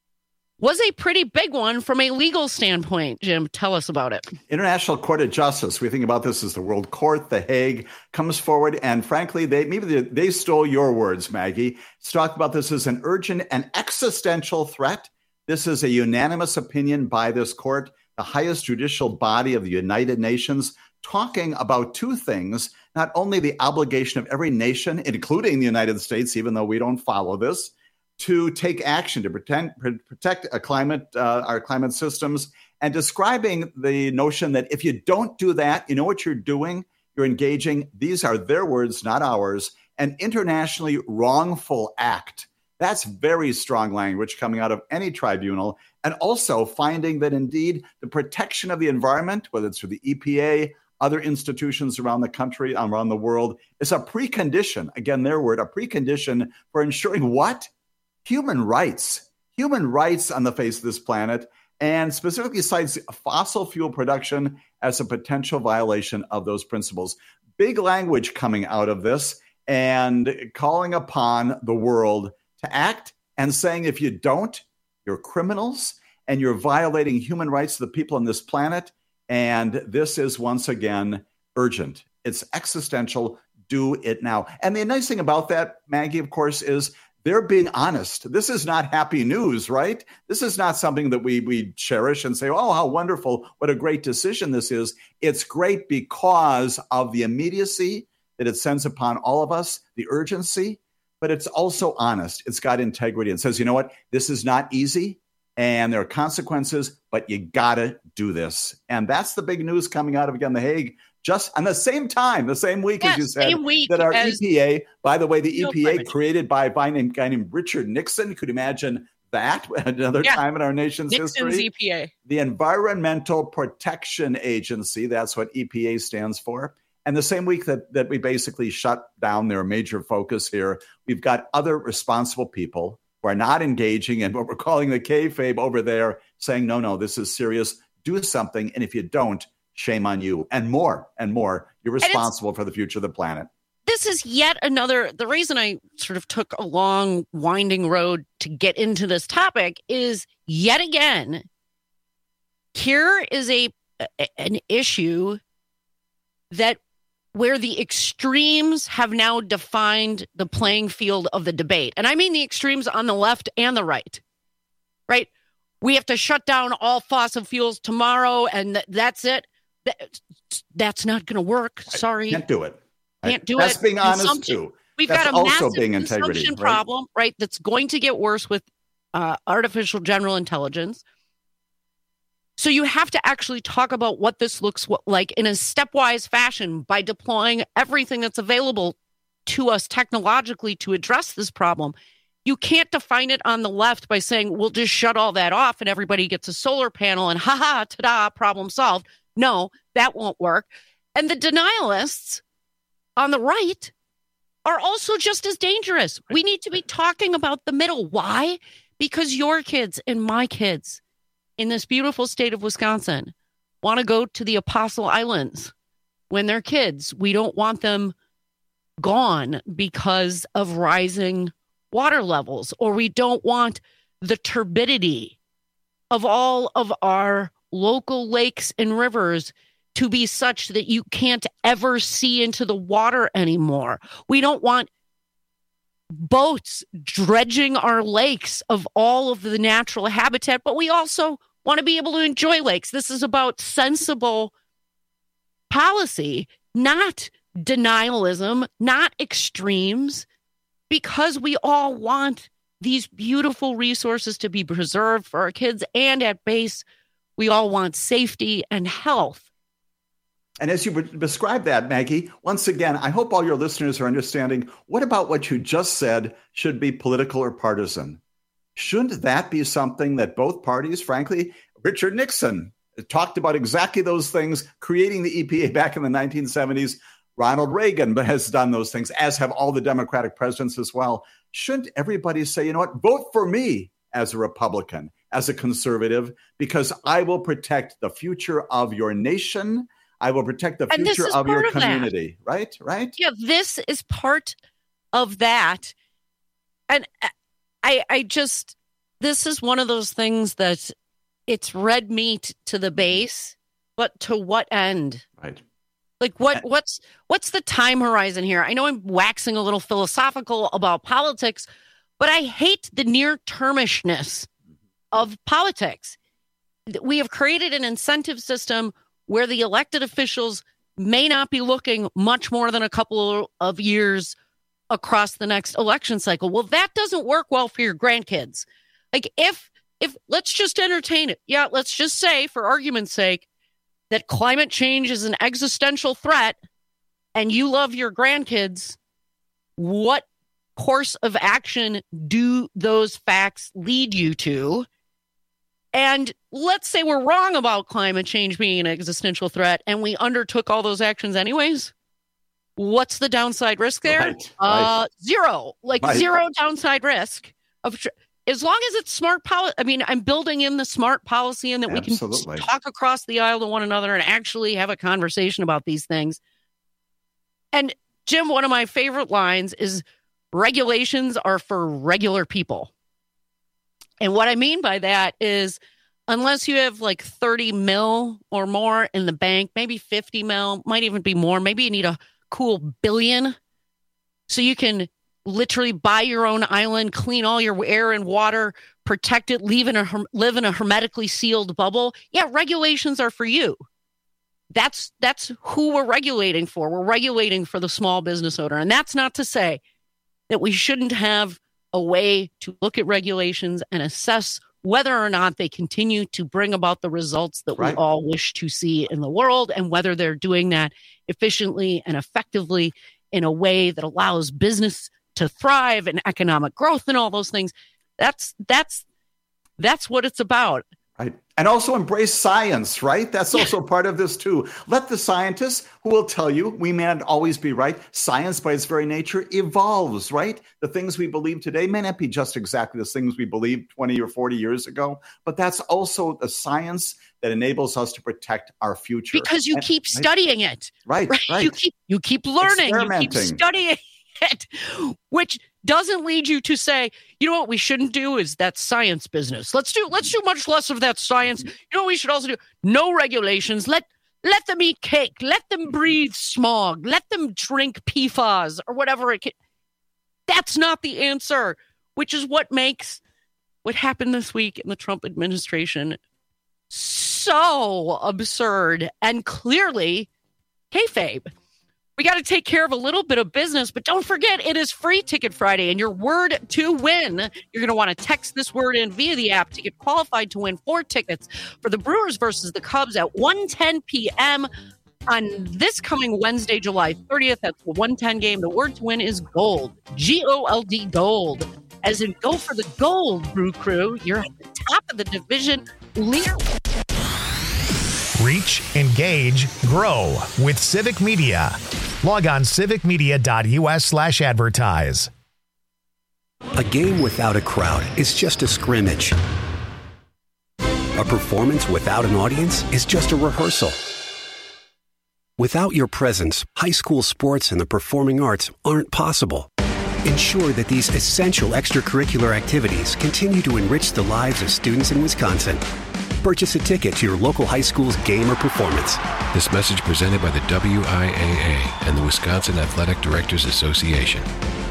was a pretty big one from a legal standpoint. Jim, tell us about it. International Court of Justice. We think about this as the World Court. The Hague comes forward, and frankly, they maybe they, they stole your words, Maggie. It's talked about this as an urgent and existential threat. This is a unanimous opinion by this court, the highest judicial body of the United Nations, talking about two things: not only the obligation of every nation, including the United States, even though we don't follow this, to take action to protect, protect a climate, uh, our climate systems, and describing the notion that if you don't do that, you know what you're doing? You're engaging, these are their words, not ours, an internationally wrongful act. That's very strong language coming out of any tribunal. And also finding that indeed the protection of the environment, whether it's through the E P A, other institutions around the country, around the world, is a precondition, again, their word, a precondition for ensuring what? Human rights. Human rights on the face of this planet, and specifically cites fossil fuel production as a potential violation of those principles. Big language coming out of this and calling upon the world to act and saying, if you don't, you're criminals and you're violating human rights of the people on this planet. And this is once again urgent. It's existential. Do it now. And the nice thing about that, Maggie, of course, is they're being honest. This is not happy news, right? This is not something that we, we cherish and say, oh, how wonderful, what a great decision this is. It's great because of the immediacy that it sends upon all of us, the urgency, but it's also honest. It's got integrity and says, you know what? This is not easy and there are consequences, but you got to do this. And that's the big news coming out of, again, The Hague, just on the same time, the same week, yes, as you said, same week that our as E P A, by the way, the E P A climate. created by a guy named, guy named Richard Nixon. Could you imagine that at another yeah. time in our nation's Nixon's history? E P A. The Environmental Protection Agency, that's what E P A stands for. And the same week that, that we basically shut down their major focus here, we've got other responsible people who are not engaging in what we're calling the kayfabe over there, saying, no, no, this is serious. Do something. And if you don't, shame on you. And more and more, you're responsible for the future of the planet. This is yet another, the reason I sort of took a long, winding road to get into this topic is yet again, here is a an issue that where the extremes have now defined the playing field of the debate. And I mean the extremes on the left and the right, right? We have to shut down all fossil fuels tomorrow and th- that's it. That, that's not going to work. Sorry. Can't do it. Can't do that's it. That's being honest too. We've that's got a also massive being integrity, consumption right? problem, right? That's going to get worse with uh, artificial general intelligence. So you have to actually talk about what this looks like in a stepwise fashion by deploying everything that's available to us technologically to address this problem. You can't define it on the left by saying, we'll just shut all that off and everybody gets a solar panel and ha-ha, ta-da, problem solved. No, that won't work. And the denialists on the right are also just as dangerous. We need to be talking about the middle. Why? Because your kids and my kids in this beautiful state of Wisconsin want to go to the Apostle Islands when they're kids. We don't want them gone because of rising water levels, or we don't want the turbidity of all of our local lakes and rivers to be such that you can't ever see into the water anymore. We don't want boats dredging our lakes of all of the natural habitat, but we also want to be able to enjoy lakes. This is about sensible policy, not denialism, not extremes, because we all want these beautiful resources to be preserved for our kids. And at base, we all want safety and health. And as you describe that, Maggie, once again, I hope all your listeners are understanding what about what you just said should be political or partisan? Shouldn't that be something that both parties, frankly, Richard Nixon talked about exactly those things, creating the E P A back in the nineteen seventies. Ronald Reagan has done those things, as have all the Democratic presidents as well. Shouldn't everybody say, you know what, vote for me as a Republican, as a conservative, because I will protect the future of your nation. I will protect the future of your community. Right? Right? Yeah, this is part of that. And I, I just, this is one of those things that it's red meat to the base, but to what end? Right. Like what? What's what's the time horizon here? I know I'm waxing a little philosophical about politics, but I hate the near-termishness of politics. We have created an incentive system where the elected officials may not be looking much more than a couple of years across the next election cycle. Well, that doesn't work well for your grandkids. Like if if let's just entertain it. Yeah, let's just say, for argument's sake, that climate change is an existential threat and you love your grandkids. What course of action do those facts lead you to? And let's say we're wrong about climate change being an existential threat and we undertook all those actions anyways. What's the downside risk there? Right, uh, right. Zero, like right. zero downside risk. Of tr- As long as it's smart policy. I mean, I'm building in the smart policy and that we Absolutely. can talk across the aisle to one another and actually have a conversation about these things. And Jim, one of my favorite lines is regulations are for regular people. And what I mean by that is unless you have like thirty mil or more in the bank, maybe fifty mil, might even be more. Maybe you need a cool billion so you can literally buy your own island, clean all your air and water, protect it, live in a, live in a hermetically sealed bubble. Yeah, regulations are for you. That's that's who we're regulating for. We're regulating for the small business owner. And that's not to say that we shouldn't have a way to look at regulations and assess whether or not they continue to bring about the results that Right. we all wish to see in the world, and whether they're doing that efficiently and effectively in a way that allows business to thrive and economic growth and all those things. That's that's that's what it's about. Right. And also embrace science, right? That's also part of this too. Let the scientists who will tell you we may not always be right. Science by its very nature evolves, right? The things we believe today may not be just exactly the things we believed twenty or forty years ago, but that's also the science that enables us to protect our future. Because you And- keep right? studying it. Right, right. You keep you keep learning, you keep Experimenting. studying it, which doesn't lead you to say, you know what we shouldn't do is that science business. Let's do let's do much less of that science. You know what we should also do? No regulations. Let let them eat cake. Let them breathe smog. Let them drink P F A S or whatever it can. That's not the answer, which is what makes what happened this week in the Trump administration so absurd and clearly kayfabe. We got to take care of a little bit of business, but don't forget it is Free Ticket Friday, and your word to win, you're going to want to text this word in via the app to get qualified to win four tickets for the Brewers versus the Cubs at one ten p.m. on this coming Wednesday, July thirtieth. That's the one ten game. The word to win is gold, G O L D, gold. As in go for the gold, Brew Crew. You're at the top of the division. Leader. Reach, engage, grow with Civic Media. Log on civicmedia.us slash advertise. A game without a crowd is just a scrimmage. A performance without an audience is just a rehearsal. Without your presence, high school sports and the performing arts aren't possible. Ensure that these essential extracurricular activities continue to enrich the lives of students in Wisconsin. Purchase a ticket to your local high school's game or performance. This message presented by the W I A A and the Wisconsin Athletic Directors Association.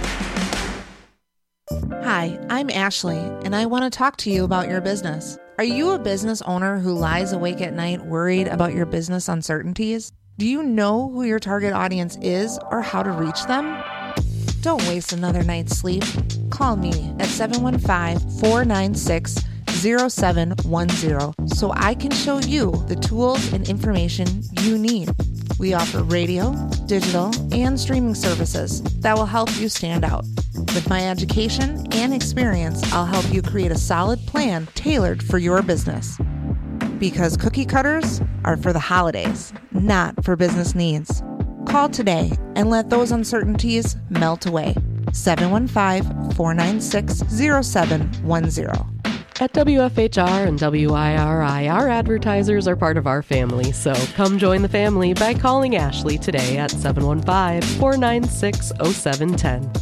Hi, I'm Ashley, and I want to talk to you about your business. Are you a business owner who lies awake at night worried about your business uncertainties? Do you know who your target audience is or how to reach them? Don't waste another night's sleep. Call me at seven one five, four nine six, zero seven one zero so I can show you the tools and information you need. We offer radio, digital, and streaming services that will help you stand out. With my education and experience, I'll help you create a solid plan tailored for your business. Because cookie cutters are for the holidays, not for business needs. Call today and let those uncertainties melt away. seven one five, four nine six, zero seven one zero. At W F H R and W I R I, our advertisers are part of our family, so come join the family by calling Ashley today at seven one five, four nine six, zero seven one zero.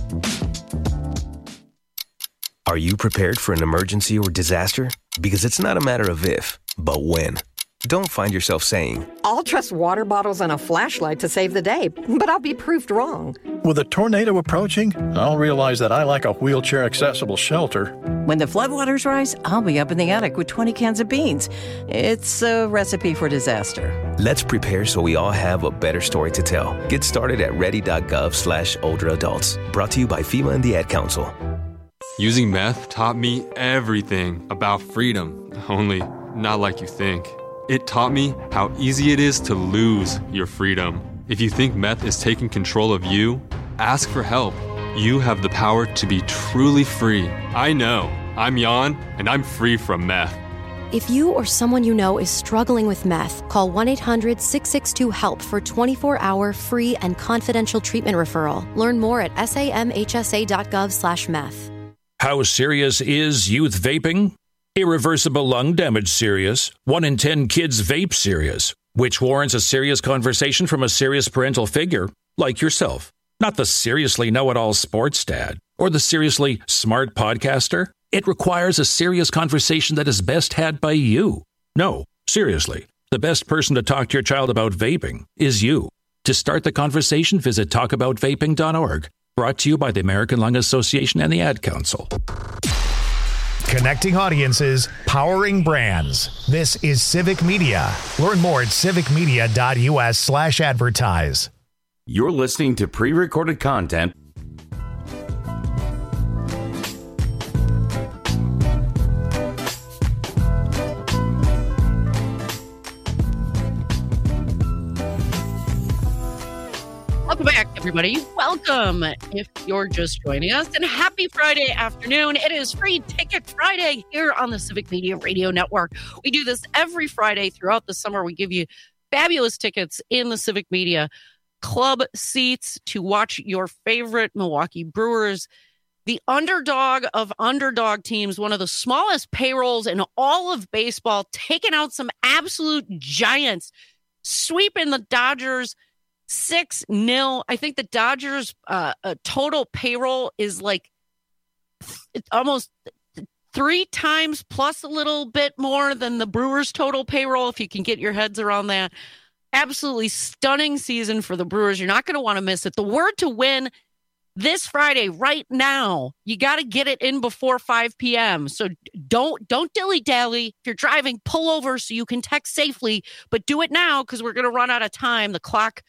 Are you prepared for an emergency or disaster? Because it's not a matter of if, but when. Don't find yourself saying, I'll trust water bottles and a flashlight to save the day, but I'll be proved wrong. With a tornado approaching, I'll realize that I lack a wheelchair-accessible shelter. When the floodwaters rise, I'll be up in the attic with twenty cans of beans. It's a recipe for disaster. Let's prepare so we all have a better story to tell. Get started at ready.gov slash older adults. Brought to you by FEMA and the Ad Council. Using meth taught me everything about freedom, only not like you think. It taught me how easy it is to lose your freedom. If you think meth is taking control of you, ask for help. You have the power to be truly free. I know. I'm Jan, and I'm free from meth. If you or someone you know is struggling with meth, call one eight hundred, six six two, HELP for twenty-four hour free and confidential treatment referral. Learn more at samhsa.gov slash meth. How serious is youth vaping? Irreversible lung damage serious. One in ten kids vape serious, which warrants a serious conversation from a serious parental figure like yourself. Not the seriously know-it-all sports dad or the seriously smart podcaster. It requires a serious conversation that is best had by you. No, seriously, the best person to talk to your child about vaping is you. To start the conversation, visit talk about vaping dot org. Brought to you by the American Lung Association and the Ad Council. Connecting audiences, powering brands. This is Civic Media. Learn more at civicmedia.us slash advertise. You're listening to pre-recorded content. Welcome back, everybody. Welcome if you're just joining us. And happy Friday afternoon. It is Free Ticket Friday here on the Civic Media Radio Network. We do this every Friday throughout the summer. We give you fabulous tickets in the Civic Media Club seats to watch your favorite Milwaukee Brewers, the underdog of underdog teams, one of the smallest payrolls in all of baseball, taking out some absolute giants, sweeping the Dodgers six nil. I think the Dodgers uh, uh, total payroll is like th- almost th- three times plus a little bit more than the Brewers total payroll, if you can get your heads around that. Absolutely stunning season for the Brewers. You're not going to want to miss it. The word to win this Friday, right now, you got to get it in before five p.m. So don't don't dilly-dally. If you're driving, pull over so you can text safely, but do it now because we're going to run out of time. The clock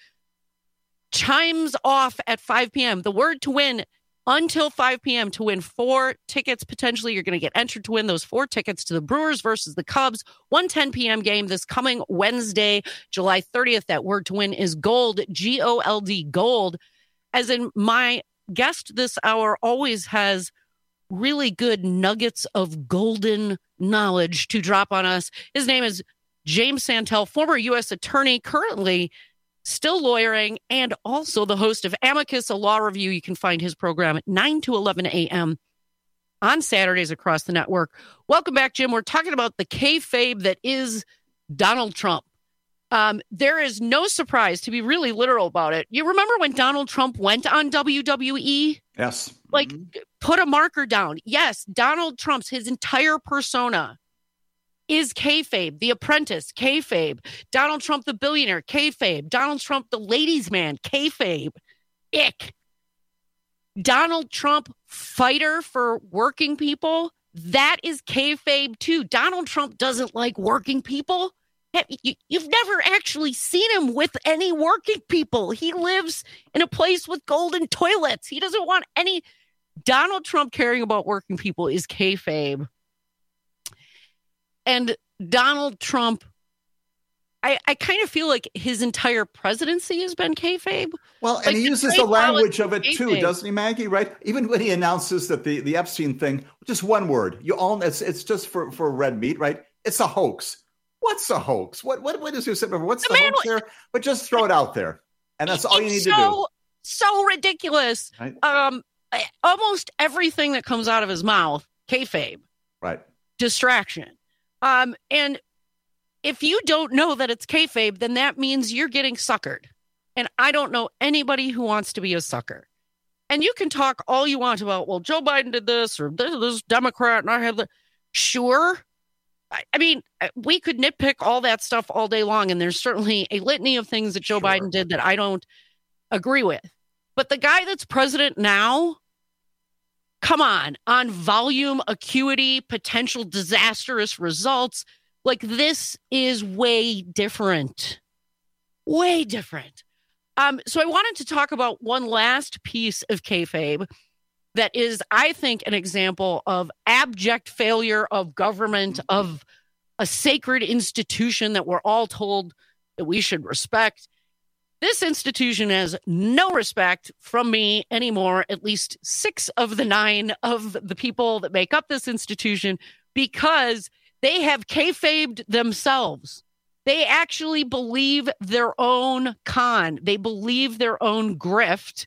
chimes off at five p.m. The word to win until five p.m. to win four tickets. Potentially, you're going to get entered to win those four tickets to the Brewers versus the Cubs. one ten p.m. game this coming Wednesday, July thirtieth. That word to win is GOLD, G O L D, GOLD. As in, my guest this hour always has really good nuggets of golden knowledge to drop on us. His name is James Santel, former U S attorney, currently still lawyering, and also the host of Amicus, a law review. You can find his program at nine to eleven a.m. on Saturdays across the network. Welcome back, Jim. We're talking about the kayfabe that is Donald Trump. Um, there is no surprise, to be really literal about it. You remember when Donald Trump went on W W E? Yes. Like, mm-hmm. put a marker down. Yes, Donald Trump's, his entire persona is kayfabe. The Apprentice, kayfabe. Donald Trump, the billionaire, kayfabe. Donald Trump, the ladies' man, kayfabe. Ick. Donald Trump, fighter for working people, that is kayfabe too. Donald Trump doesn't like working people. You've never actually seen him with any working people. He lives in a place with golden toilets. He doesn't want any. Donald Trump caring about working people is kayfabe. And Donald Trump, I, I kind of feel like his entire presidency has been kayfabe. Well, and like he the uses the language of it kayfabe. too, doesn't he, Maggie? Right? Even when he announces that the, the Epstein thing, just one word, you all it's it's just for, for red meat, right? It's a hoax. What's a hoax? What what what is your symptom? What's the, the hoax there? But just throw it out there, and that's all you need so, to do. So ridiculous. Right? Um, almost everything that comes out of his mouth, kayfabe, right? Distraction. Um, and if you don't know that it's kayfabe, then that means you're getting suckered. And I don't know anybody who wants to be a sucker. And you can talk all you want about, well, Joe Biden did this or this, this Democrat and I have the. Sure. I, I mean, we could nitpick all that stuff all day long. And there's certainly a litany of things that Joe sure. Biden did that I don't agree with. But the guy that's president now, come on, on volume, acuity, potential disastrous results. Like, this is way different. Way different. Um, so I wanted to talk about one last piece of kayfabe that is, I think, an example of abject failure of government, of a sacred institution that we're all told that we should respect. This institution has no respect from me anymore, at least six of the nine of the people that make up this institution, because they have kayfabed themselves. They actually believe their own con. They believe their own grift.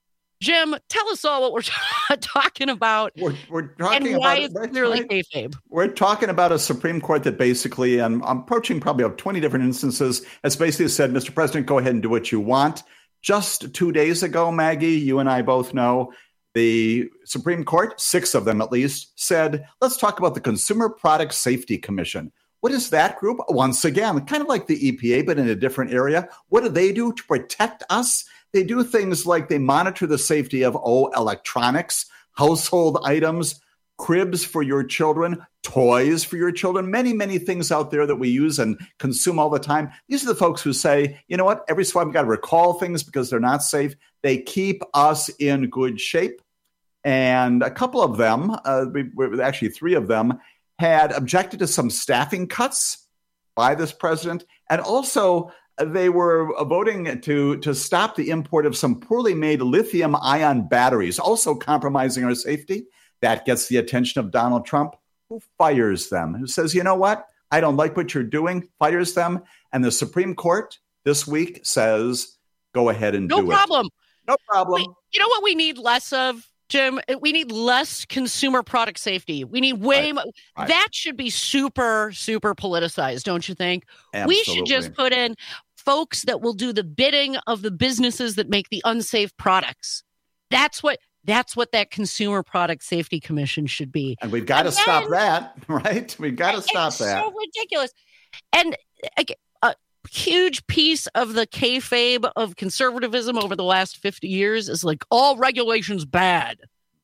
Jim, tell us all what we're t- talking about. We're, we're talking and why about it's right, clearly right. kayfabe. We're talking about a Supreme Court that basically, and I'm approaching probably of twenty different instances, has basically said, Mister President, go ahead and do what you want. Just two days ago, Maggie, you and I both know, the Supreme Court, six of them at least, said, let's talk about the Consumer Product Safety Commission. What is that group? Once again, kind of like the E P A, but in a different area. What do they do to protect us? They do things like they monitor the safety of, oh, electronics, household items, cribs for your children, toys for your children, many, many things out there that we use and consume all the time. These are the folks who say, you know what, every so often we've got to recall things because they're not safe. They keep us in good shape. And a couple of them, uh, we, we, actually three of them, had objected to some staffing cuts by this president. And also, they were voting to, to stop the import of some poorly made lithium-ion batteries, also compromising our safety. That gets the attention of Donald Trump, who fires them, who says, you know what? I don't like what you're doing, fires them. And the Supreme Court this week says, go ahead and no do problem. it. No problem. Wait, you know what we need less of, Jim? We need less consumer product safety. We need way right. more. Right. That should be super, super politicized, don't you think? Absolutely. We should just put in folks that will do the bidding of the businesses that make the unsafe products. That's what that's what that Consumer Product Safety Commission should be. And we've got to and stop then, that, right? We've got to stop it's that. So ridiculous. And a, a huge piece of the kayfabe of conservatism over the last fifty years is like, all regulations bad.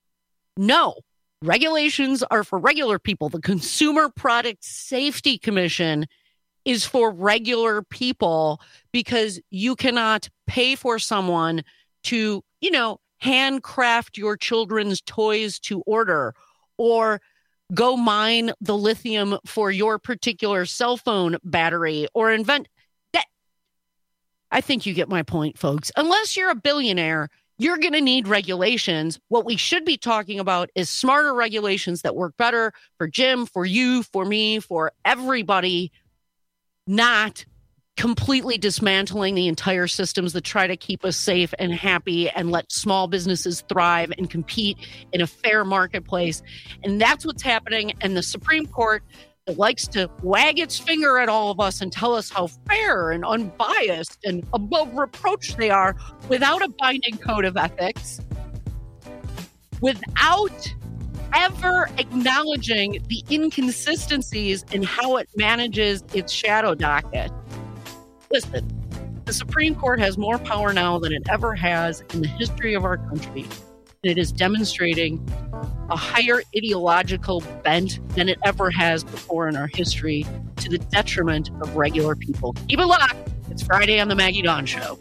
No, regulations are for regular people. The Consumer Product Safety Commission is for regular people, because you cannot pay for someone to, you know, handcraft your children's toys to order, or go mine the lithium for your particular cell phone battery, or invent that. I think you get my point, folks. Unless you're a billionaire, you're going to need regulations. What we should be talking about is smarter regulations that work better for Jim, for you, for me, for everybody, not completely dismantling the entire systems that try to keep us safe and happy and let small businesses thrive and compete in a fair marketplace. And that's what's happening. And the Supreme Court, that likes to wag its finger at all of us and tell us how fair and unbiased and above reproach they are, without a binding code of ethics, without ever acknowledging the inconsistencies in how it manages its shadow docket. Listen, the Supreme Court has more power now than it ever has in the history of our country. And it is demonstrating a higher ideological bent than it ever has before in our history, to the detriment of regular people. Keep it locked. It's Friday on the Maggie Dawn Show.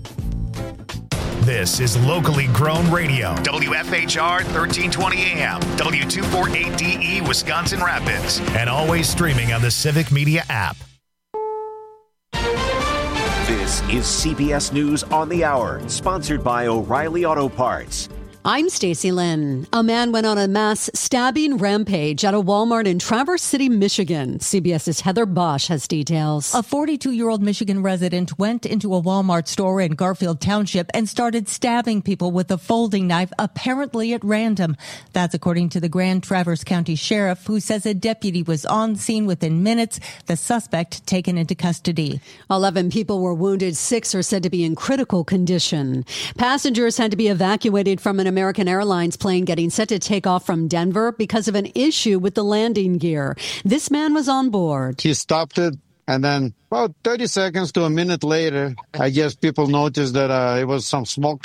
This is locally grown radio. W F H R thirteen twenty A M, W two forty-eight D E, Wisconsin Rapids, and always streaming on the Civic Media app. This is C B S News on the Hour, sponsored by O'Reilly Auto Parts. I'm Stacey Lynn. A man went on a mass stabbing rampage at a Walmart in Traverse City, Michigan. CBS's Heather Bosch has details. A forty-two-year-old Michigan resident went into a Walmart store in Garfield Township and started stabbing people with a folding knife, apparently at random. That's according to the Grand Traverse County Sheriff, who says a deputy was on scene within minutes, the suspect taken into custody. Eleven people were wounded. Six are said to be in critical condition. Passengers had to be evacuated from an American Airlines plane getting set to take off from Denver because of an issue with the landing gear. This man was on board. He stopped it, and then about thirty seconds to a minute later, I guess people noticed that uh, it was some smoke